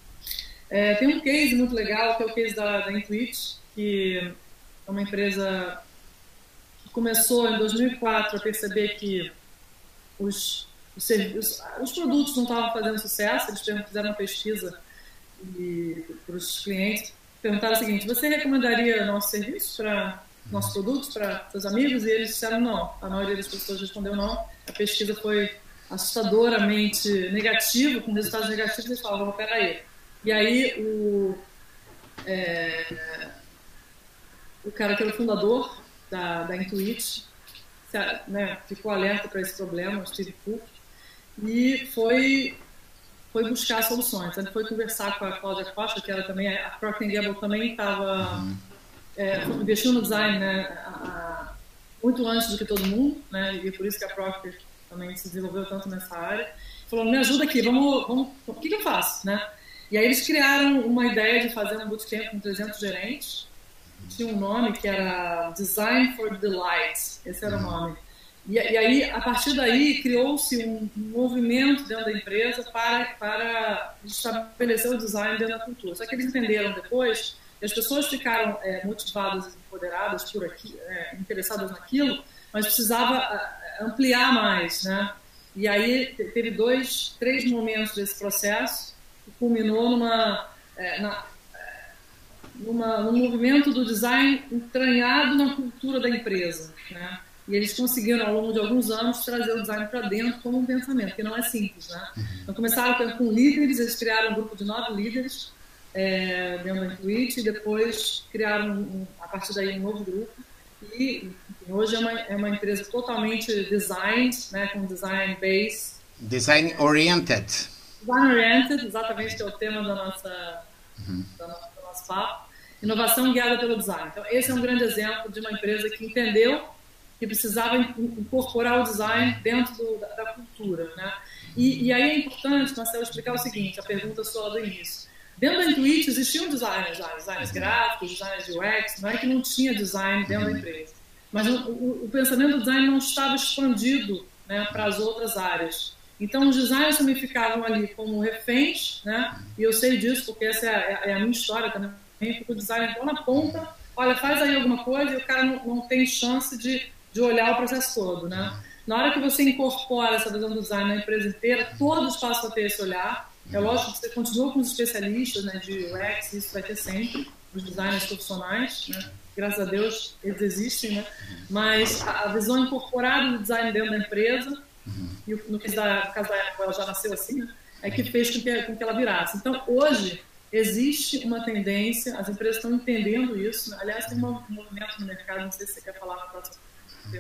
É, tem um case muito legal, que é o case da, da Intuit, que é uma empresa que começou em dois mil e quatro a perceber que os, os, os, os produtos não estavam fazendo sucesso, eles fizeram uma pesquisa para os clientes, perguntaram o seguinte: você recomendaria nosso serviço para nossos produtos para seus amigos? E eles disseram não. A maioria das pessoas respondeu não. A pesquisa foi assustadoramente negativa, com resultados negativos. Eles falaram: peraí. E aí o, é, o cara que era o fundador da, da Intuit, né, ficou alerta para esse problema, o Steve Cook, e foi foi buscar soluções. Ele foi conversar com a Cláudia Costa, que era também, a Procter and Gamble também estava uhum. é, investindo no design, né, a, a, muito antes do que todo mundo, né, e por isso que a Procter também se desenvolveu tanto nessa área. Falou: me ajuda aqui, vamos, vamos, o que, que eu faço, né? E aí eles criaram uma ideia de fazer um bootcamp com trezentos gerentes. Tinha um nome que era Design for Delight, esse era o nome. E, e aí, a partir daí, criou-se um, um movimento dentro da empresa para, para estabelecer o design dentro da cultura. Só que eles entenderam depois, e as pessoas ficaram é, motivadas e empoderadas por aqui, é, interessadas naquilo, mas precisava ampliar mais, né? E aí teve dois, três momentos desse processo que culminou numa, é, na, numa, num movimento do design entranhado na cultura da empresa, né? E eles conseguiram, ao longo de alguns anos, trazer o design para dentro como um pensamento, que não é simples, né? Então, começaram com líderes, eles criaram um grupo de nove líderes é, dentro da Intuit, e depois criaram, um, a partir daí, um novo grupo. E, enfim, hoje é uma, é uma empresa totalmente designed, né, com design base. Design oriented. Design oriented, exatamente, que é o tema da nossa, uhum. da nossa, do nosso papo. Inovação guiada pelo design. Então, esse é um grande exemplo de uma empresa que entendeu que precisava incorporar o design dentro do, da, da cultura, né? E, e aí é importante, Marcelo, explicar o seguinte, a pergunta sua do início. Dentro da Intuit existiam designers, designers gráficos, designers de U X, não é que não tinha design dentro da empresa. Mas o, o, o pensamento do design não estava expandido, né, para as outras áreas. Então, os designers também ficavam ali como reféns, né? E eu sei disso porque essa é a, é a minha história também, porque o designer entrou na ponta, olha, faz aí alguma coisa e o cara não, não tem chance de de olhar o processo todo, né? Na hora que você incorpora essa visão do design na empresa inteira, todos passam a ter esse olhar. É lógico que você continua com os especialistas, né, de U X, isso vai ter sempre, os designers profissionais, né? Graças a Deus eles existem, né? Mas a visão incorporada do design dentro da empresa, e no caso da Apple, ela já nasceu assim, né? É que fez com que, com que ela virasse. Então, hoje, existe uma tendência, as empresas estão entendendo isso, né? Aliás, tem um movimento no mercado, não sei se você quer falar na próxima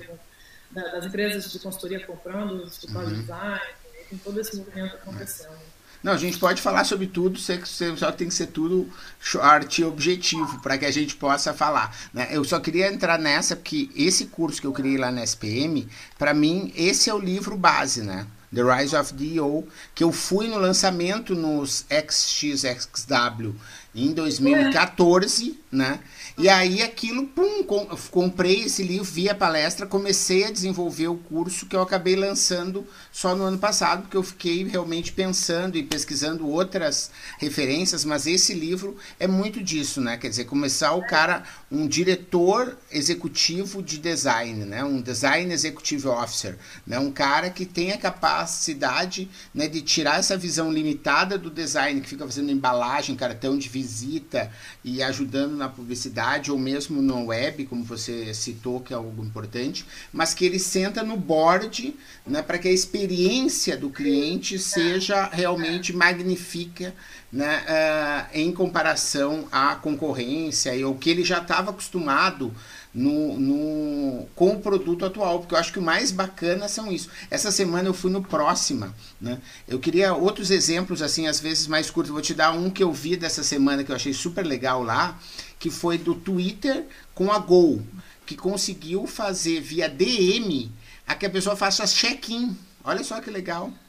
das empresas de consultoria comprando os escritórios de design, tem todo esse movimento acontecendo. Não, a gente pode falar sobre tudo, só tem que ser tudo short e objetivo para que a gente possa falar, né? Eu só queria entrar nessa porque esse curso que eu criei lá na S P M, para mim, esse é o livro base, né? The Rise of D E O, que eu fui no lançamento nos X X X W em dois mil e quatorze, né? E aí aquilo, pum, com, comprei esse livro, vi a palestra, comecei a desenvolver o curso que eu acabei lançando só no ano passado, porque eu fiquei realmente pensando e pesquisando outras referências, mas esse livro é muito disso, né? Quer dizer, começar o cara, um diretor executivo de design, né? Um Design Executive Officer, né? Um cara que tem a capacidade, né, de tirar essa visão limitada do design, que fica fazendo embalagem, cartão de visita e ajudando na publicidade, ou mesmo no web, como você citou, que é algo importante, mas que ele senta no board, né, para que a experiência do cliente seja realmente magnífica, né, uh, em comparação à concorrência e ao que ele já estava acostumado No, no, com o produto atual, porque eu acho que o mais bacana são isso. Essa semana eu fui no Próxima, né? Eu queria outros exemplos, assim, às vezes mais curtos. Vou te dar um que eu vi dessa semana que eu achei super legal lá, que foi do Twitter com a Gol, que conseguiu fazer via D M a que a pessoa faça check-in. Olha só que legal.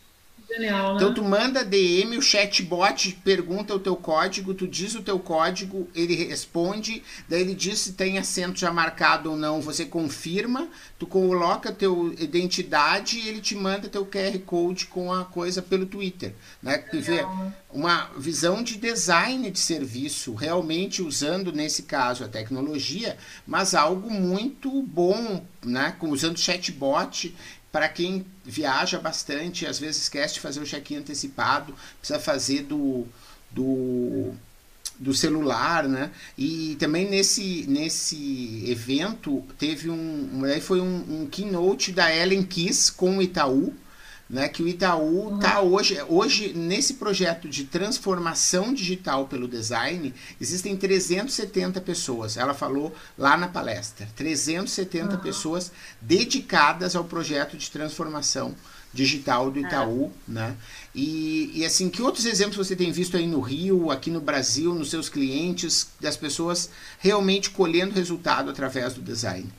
Genial, Então né? tu manda D M, o chatbot pergunta o teu código, tu diz o teu código, ele responde, daí ele diz se tem acento já marcado ou não, você confirma, tu coloca teu identidade e ele te manda teu Q R Code com a coisa pelo Twitter, né? Tu vê Genial, né? uma visão de design de serviço, realmente usando nesse caso a tecnologia, mas algo muito bom, né? Usando chatbot. Para quem viaja bastante, às vezes esquece de fazer o check-in antecipado, precisa fazer do, do, do celular, né? E também nesse, nesse evento teve um, aí foi um, um keynote da Ellen Kiss com o Itaú, né, que o Itaú está Uhum. hoje, hoje nesse projeto de transformação digital pelo design, existem trezentas e setenta pessoas, ela falou lá na palestra, trezentas e setenta Uhum. pessoas dedicadas ao projeto de transformação digital do É. Itaú, né? E, e assim, que outros exemplos você tem visto aí no Rio, aqui no Brasil, nos seus clientes, das pessoas realmente colhendo resultado através do design?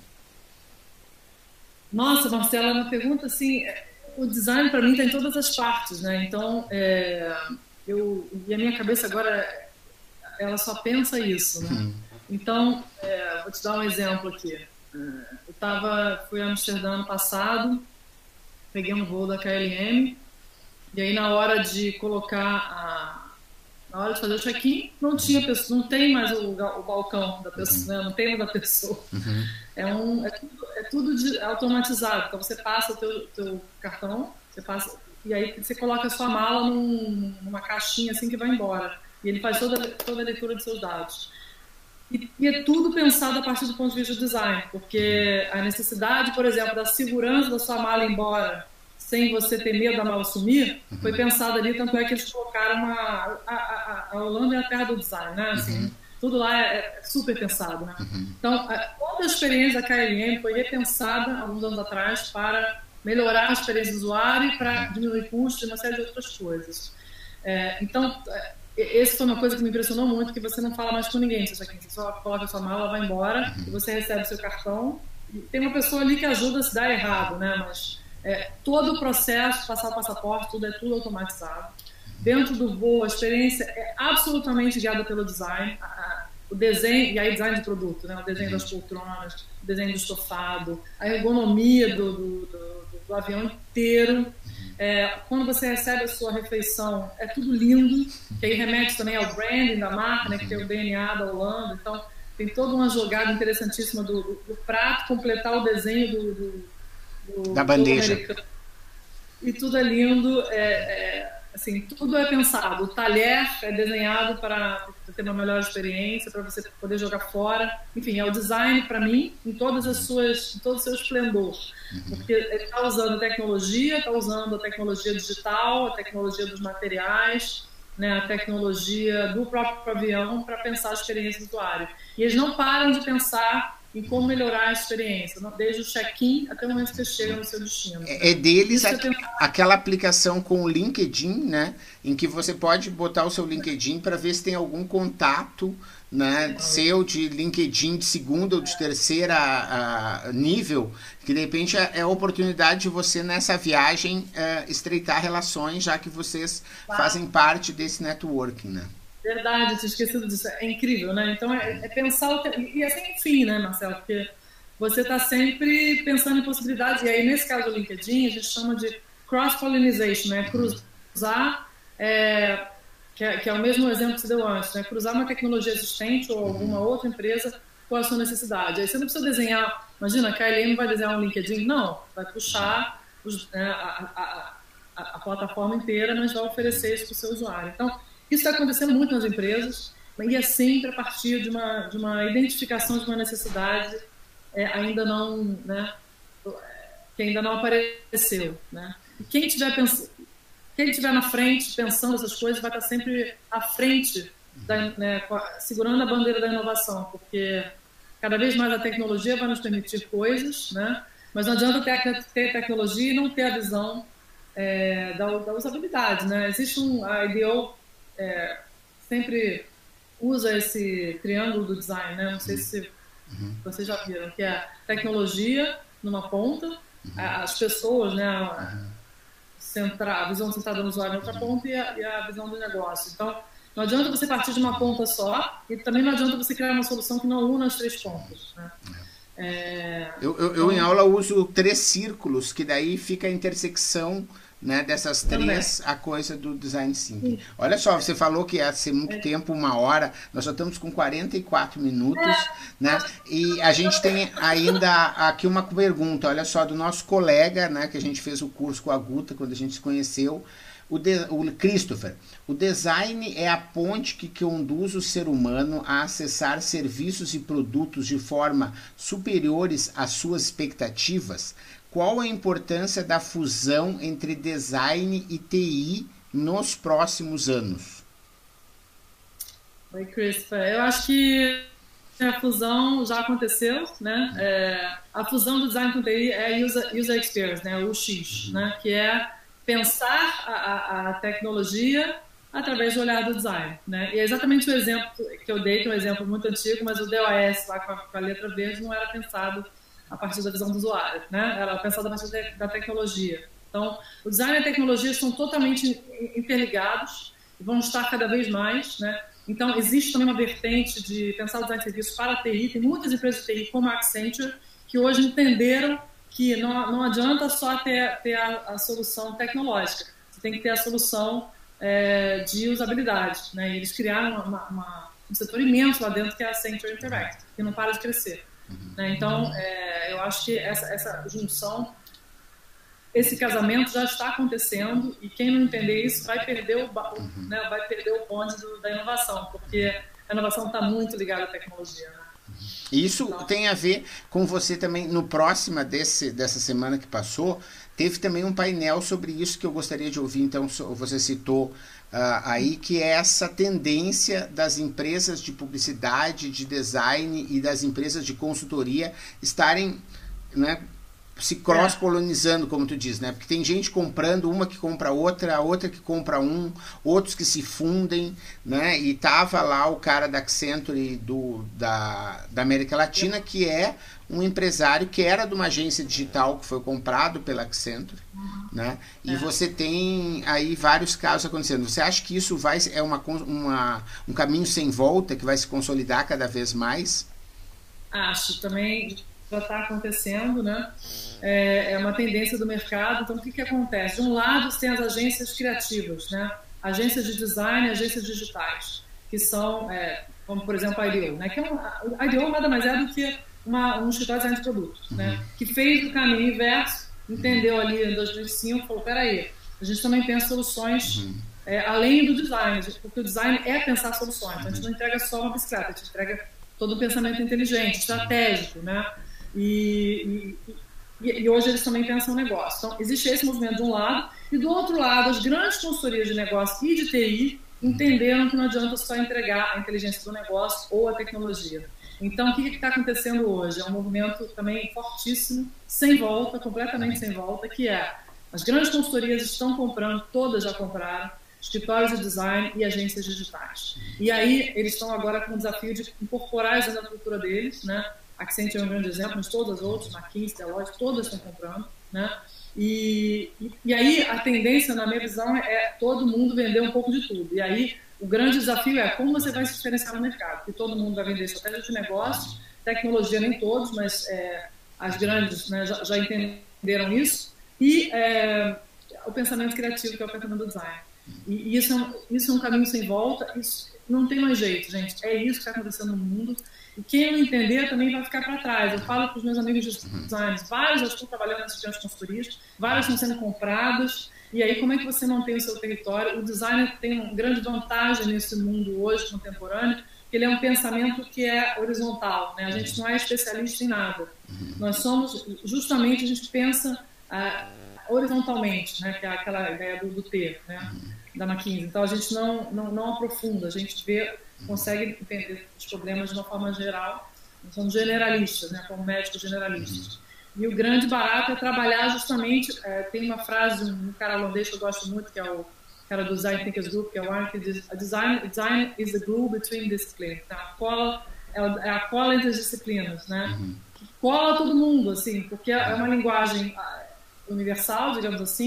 Nossa, Marcela, é uma pergunta assim, é, o design para mim está em todas as partes, né? Então, é, eu e a minha cabeça agora ela só pensa isso, né? Então, é, vou te dar um exemplo aqui. Eu tava, fui a Amsterdã ano passado, peguei um voo da K L M e aí na hora de colocar a na hora de fazer o check-in, não tinha pessoa, não tem mais o, o balcão da pessoa, né? Não tem mais da pessoa. É, um, é tudo, é tudo de, automatizado. Então você passa o teu, teu cartão, você passa, e aí você coloca a sua mala num, numa caixinha assim que vai embora. E ele faz toda, toda a leitura dos seus dados. E, e é tudo pensado a partir do ponto de vista do design, porque a necessidade, por exemplo, da segurança da sua mala ir embora, sem você ter medo da mala sumir, foi pensada ali, tanto é que eles colocaram uma... A, a, a Holanda é a terra do design, né? Assim, tudo lá é, é super pensado, né? Então, a, toda a experiência da K L M foi repensada, alguns anos atrás, para melhorar a experiência do usuário e para diminuir custos e uma série de outras coisas. É, então, essa foi uma coisa que me impressionou muito, que você não fala mais com ninguém, você só coloca a sua mala, vai embora, e você recebe o seu cartão. E tem uma pessoa ali que ajuda se dá errado, né? Mas é, todo o processo, passar o passaporte, tudo é tudo automatizado. Dentro do voo, a experiência é absolutamente guiada pelo design. A, a, o desenho, e aí design de produto, né? O desenho das poltronas, o desenho do estofado, a ergonomia do, do, do, do avião inteiro. É, quando você recebe a sua refeição, é tudo lindo, que aí remete também ao branding da marca, né, que tem o D N A da Holanda. Então, tem toda uma jogada interessantíssima do, do, do prato completar o desenho do, do, Da do povo bandeja. americano. E tudo é lindo, é, é, assim, tudo é pensado. O talher é desenhado para ter uma melhor experiência, para você poder jogar fora. Enfim, é o design, para mim, em todas as suas, em todo o seu esplendor. Porque ele está usando a tecnologia, está usando a tecnologia digital, a tecnologia dos materiais, né, a tecnologia do próprio avião para pensar a experiência do usuário. E eles não param de pensar em como melhorar a experiência, desde o check-in até o momento que você chega no seu destino. É, é deles Isso a, é pensar... aquela aplicação com o LinkedIn, né? Em que você pode botar o seu LinkedIn para ver se tem algum contato, né, seu de LinkedIn de segunda ou de terceira a, a nível, que de repente é, é a oportunidade de você nessa viagem é, estreitar relações, já que vocês fazem parte desse networking, né? Verdade, eu tinha esquecido disso. É incrível, né? Então, é, é pensar... O te... E é sem fim, né, Marcelo? Porque você está sempre pensando em possibilidades. E aí, nesse caso do LinkedIn, a gente chama de cross-pollination, né? Cruzar, é, que, é, que é o mesmo exemplo que você deu antes, né? Cruzar uma tecnologia existente ou alguma outra empresa com a sua necessidade. Aí você não precisa desenhar... Imagina, a K L M vai desenhar um LinkedIn? Não. Vai puxar os, né, a, a, a, a plataforma inteira, mas vai oferecer isso para o seu usuário. Então, isso está acontecendo muito nas empresas, e é sempre a partir de uma, de uma identificação de uma necessidade é, ainda não, né, que ainda não apareceu. Né? E quem estiver pensando, quem estiver na frente pensando essas coisas vai estar sempre à frente, da, né, segurando a bandeira da inovação, porque cada vez mais a tecnologia vai nos permitir coisas, né? Mas não adianta ter, ter tecnologia e não ter a visão é, da, da usabilidade. Né? Existe um, a I D O É, sempre usa esse triângulo do design, né? Não sei se Uhum. vocês já viram, que é a tecnologia numa ponta, Uhum. as pessoas, né? Uhum. central, a visão centrada no usuário na outra ponta e a, e a visão do negócio. Então, não adianta você partir de uma ponta só e também não adianta você criar uma solução que não una as três pontas, né? É, eu, eu, eu em aula uso três círculos, que daí fica a intersecção, né, dessas três, também. A coisa do design thinking. Sim. Olha só, você falou que ia ser muito é. tempo, uma hora, nós já estamos com quarenta e quatro minutos, é. né, e a gente tem ainda aqui uma pergunta, olha só, do nosso colega, né, que a gente fez o curso com a Guta, quando a gente se conheceu, O, de, o Christopher, o design é a ponte que conduz o ser humano a acessar serviços e produtos de forma superiores às suas expectativas. Qual a importância da fusão entre design e T I nos próximos anos? Oi, Christopher. Eu acho que a fusão já aconteceu, né? É, a fusão do design com T I é user, user experience, né? O X, né? Que é pensar a, a tecnologia através do olhar do design, né? E é exatamente o exemplo que eu dei, que é um exemplo muito antigo, mas o D O S lá com a, com a letra verde não era pensado a partir da visão do usuário, né? Era pensado a partir de, da tecnologia. Então, o design e a tecnologia estão totalmente interligados e vão estar cada vez mais, né? Então, existe também uma vertente de pensar o design de serviço para a T I. Tem muitas empresas de T I, como a Accenture, que hoje entenderam que não, não adianta só ter, ter a, a solução tecnológica, você tem que ter a solução é, de usabilidade, né? E eles criaram uma, uma, um setor imenso lá dentro, que é a Accenture Interact, que não para de crescer. Uhum. Né? Então, é, eu acho que essa, essa junção, esse casamento já está acontecendo, e quem não entender isso vai perder o, uhum. né, vai perder o bonde do, da inovação, porque a inovação está muito ligada à tecnologia, né? Isso tem a ver com você também, no próximo desse, dessa semana que passou, teve também um painel sobre isso que eu gostaria de ouvir, então você citou uh, aí, que é essa tendência das empresas de publicidade, de design e das empresas de consultoria estarem, né, se cross-polonizando, como tu diz, né? Porque tem gente comprando, uma que compra outra, a outra que compra um, outros que se fundem, né? E tava lá o cara da Accenture do, da, da América Latina, que é um empresário que era de uma agência digital que foi comprado pela Accenture, né? E é. Você tem aí vários casos acontecendo. Você acha que isso vai é uma, uma, um caminho sem volta, que vai se consolidar cada vez mais? Acho, também já está acontecendo, né? É, é uma tendência do mercado. Então, o que, que acontece? De um lado, você tem as agências criativas, né? Agências de design, agências digitais, que são, é, como por exemplo a I D O, né? Que é uma, a I D O nada mais é do que uma, um escritório de design de produtos, né? Que fez o caminho inverso, entendeu ali em dois mil e cinco, falou, peraí, a gente também pensa soluções é, além do design, porque o design é pensar soluções. A gente não entrega só uma bicicleta, a gente entrega todo um pensamento inteligente, estratégico, né? E, e, e hoje eles também pensam no negócio. Então, existe esse movimento de um lado, e do outro lado, as grandes consultorias de negócio e de T I entenderam que não adianta só entregar a inteligência do negócio ou a tecnologia. Então, o que está acontecendo hoje? É um movimento também fortíssimo, sem volta, completamente sem volta, que é, as grandes consultorias estão comprando, todas já compraram, escritórios de design e agências digitais. E aí, eles estão agora com o desafio de incorporar isso na cultura deles, né? A Accenture é um grande exemplo, mas todas as outras, McKinsey, Deloitte, todas estão comprando, né? E, e, e aí a tendência, na minha visão, é todo mundo vender um pouco de tudo. E aí o grande desafio é como você vai se diferenciar no mercado, porque todo mundo vai vender estratégia de negócio, tecnologia nem todos, mas é, as grandes, né, já, já entenderam isso, e é, o pensamento criativo, que é o pensamento do design. E, e isso, é um, isso é um caminho sem volta, isso não tem mais jeito, gente. É isso que está acontecendo no mundo. E quem não entender também vai ficar para trás. Eu falo para os meus amigos de design, vários já estão trabalhando nessas grandes consultorias, vários estão sendo comprados, e aí como é que você mantém o seu território? O designer tem uma grande vantagem nesse mundo hoje contemporâneo, que ele é um pensamento que é horizontal, né? A gente não é especialista em nada. Nós somos, justamente, a gente pensa ah, horizontalmente, né? Que é aquela ideia do, do T, né? Da McKinsey. Então a gente não, não, não aprofunda, a gente vê, consegue entender os problemas de uma forma geral. Nós somos generalistas, né, como médicos generalistas. E o grande barato é trabalhar justamente, é, tem uma frase de um cara holandês que eu gosto muito, que é o cara do Design Thinkers Group, que é o Arne, que diz: design, design is the glue between disciplines. Então, a cola, é a cola entre as disciplinas, né? Que cola todo mundo, assim, porque é uma linguagem universal, digamos assim,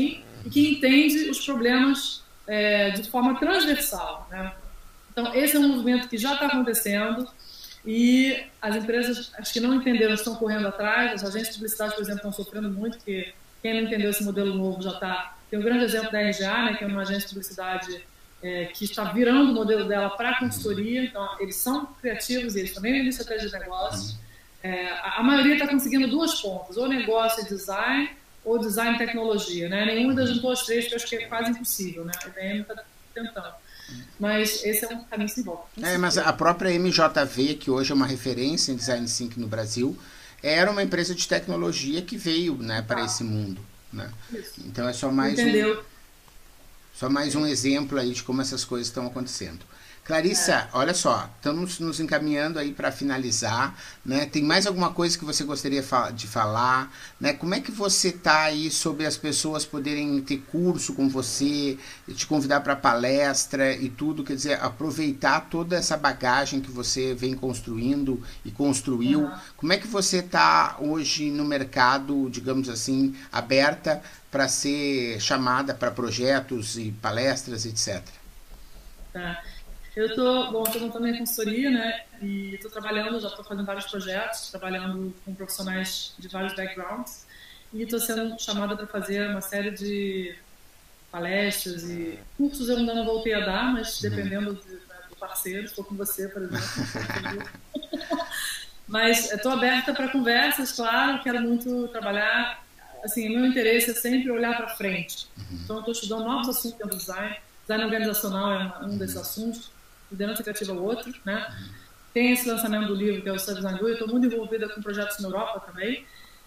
e que entende os problemas é, de forma transversal, né? Então, esse é um movimento que já está acontecendo e as empresas, acho que não entenderam, estão correndo atrás. As agências de publicidade, por exemplo, estão sofrendo muito, porque quem não entendeu esse modelo novo já está... Tem um grande exemplo da R G A, né, que é uma agência de publicidade é, que está virando o modelo dela para a consultoria. Então, eles são criativos e eles também vendem estratégia de negócios. É, a, a maioria está conseguindo duas pontas, ou negócio e design, ou design e tecnologia, né? Nenhuma das duas três, que eu acho que é quase impossível, né? A I B M está tentando. Mas esse é um caminho sem volta. É, mas a própria M J V, que hoje é uma referência em Design Thinking no Brasil, era uma empresa de tecnologia que veio, né, para ah. esse mundo, né? Então é só mais Entendeu? um, só mais um exemplo aí de como essas coisas estão acontecendo. Clarissa, é. olha só, estamos nos encaminhando aí para finalizar, né? Tem mais alguma coisa que você gostaria de falar, né? Como é que você está aí sobre as pessoas poderem ter curso com você, te convidar para palestra e tudo, quer dizer, aproveitar toda essa bagagem que você vem construindo e construiu. Uhum. Como é que você está hoje no mercado, digamos assim, aberta para ser chamada para projetos e palestras, etcétera? Tá. Eu estou, bom, estou montando minha consultoria, né, e estou trabalhando, já estou fazendo vários projetos, trabalhando com profissionais de vários backgrounds, e estou sendo chamada para fazer uma série de palestras e cursos. Eu ainda não voltei a dar, mas dependendo de, né, do parceiro, estou com você, por exemplo. Mas estou aberta para conversas, claro, quero muito trabalhar, assim, o meu interesse é sempre olhar para frente. Então, estou estudando novos assuntos dentro do design, design organizacional é um desses assuntos, liderança criativa é o outro, né? Tem esse lançamento do livro, que é o Sub Design Do. Eu estou muito envolvida com projetos na Europa também,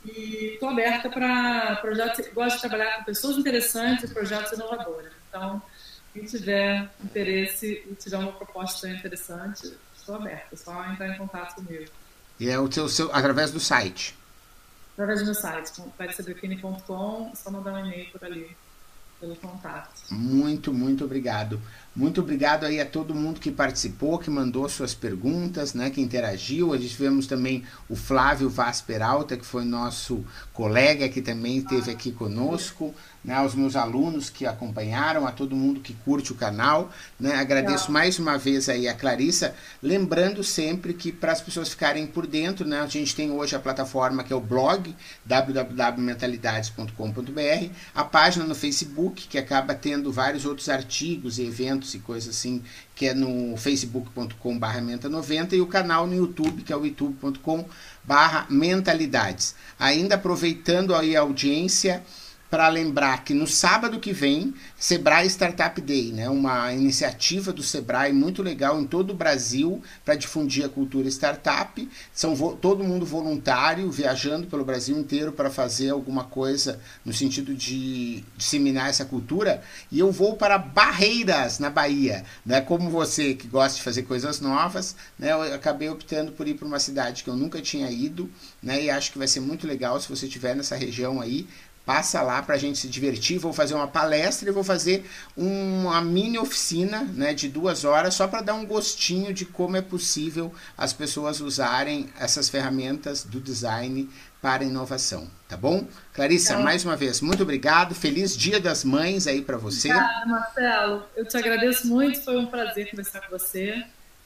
e estou aberta para projetos. Gosto de trabalhar com pessoas interessantes e projetos inovadores. Então, quem tiver interesse e tiver uma proposta interessante, estou aberta, é só entrar em contato comigo. E é o seu, seu, através do site? Através do meu site, clarissa biocchini ponto com, é só mandar um e-mail por ali, pelo contato. Muito, muito obrigado. Muito obrigado aí a todo mundo que participou, que mandou suas perguntas, né, que interagiu. A gente tivemos também o Flávio Vaz Peralta, que foi nosso colega, que também esteve aqui conosco, né, aos meus alunos que acompanharam, a todo mundo que curte o canal, né. Agradeço mais uma vez aí a Clarissa, lembrando sempre que para as pessoas ficarem por dentro, né, a gente tem hoje a plataforma que é o blog, w w w ponto mentalidades ponto com ponto b r, a página no Facebook, que acaba tendo vários outros artigos e eventos e coisas assim, que é no facebook ponto com barra menta noventa, e o canal no YouTube, que é o youtube ponto com barra mentalidades. Ainda aproveitando aí a audiência, para lembrar que no sábado que vem, Sebrae Startup Day, né, uma iniciativa do Sebrae muito legal em todo o Brasil para difundir a cultura startup. São todo mundo voluntário, viajando pelo Brasil inteiro para fazer alguma coisa no sentido de disseminar essa cultura. E eu vou para Barreiras, na Bahia. Né, como você que gosta de fazer coisas novas, né, eu acabei optando por ir para uma cidade que eu nunca tinha ido, né, e acho que vai ser muito legal se você estiver nessa região aí. Passa lá para a gente se divertir. Vou fazer uma palestra e vou fazer uma mini oficina, né, de duas horas, só para dar um gostinho de como é possível as pessoas usarem essas ferramentas do design para inovação, tá bom? Clarissa, é. mais uma vez, muito obrigado. Feliz Dia das Mães aí para você. Obrigada, Marcelo. Eu te agradeço muito. Foi um prazer conversar com você.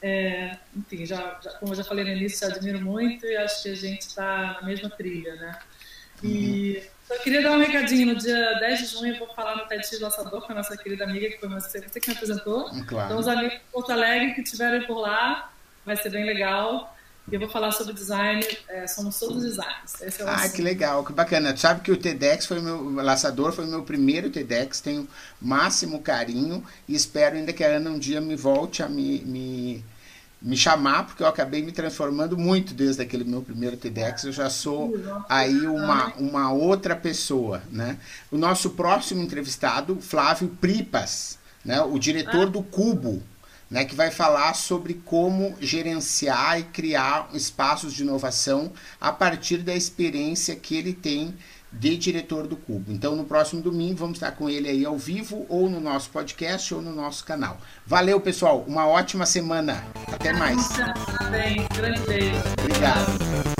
É, enfim, já, já, como eu já falei no início, te admiro muito e acho que a gente está na mesma trilha, né? E... Uhum. Eu queria dar um recadinho. No dia dez de junho eu vou falar no TEDx Laçador com a nossa querida amiga, que foi você, você que me apresentou. Claro. Então, os amigos de Porto Alegre que estiverem por lá, vai ser bem legal. E eu vou falar sobre design, é, somos todos designers. Esse é o ah, assunto. Que legal, que bacana. Tu sabe que o TEDx foi meu, o Laçador foi o meu primeiro TEDx, tenho máximo carinho e espero ainda que a Ana um dia me volte a me... me... me chamar, porque eu acabei me transformando muito desde aquele meu primeiro TEDx. Eu já sou aí uma, uma outra pessoa, né? O nosso próximo entrevistado, Flávio Pripas, né? O diretor do Cubo, né? Que vai falar sobre como gerenciar e criar espaços de inovação a partir da experiência que ele tem de diretor do Cubo. Então, no próximo domingo, vamos estar com ele aí ao vivo, ou no nosso podcast, ou no nosso canal. Valeu, pessoal. Uma ótima semana. Até mais. Bem, grande beijo. Obrigado.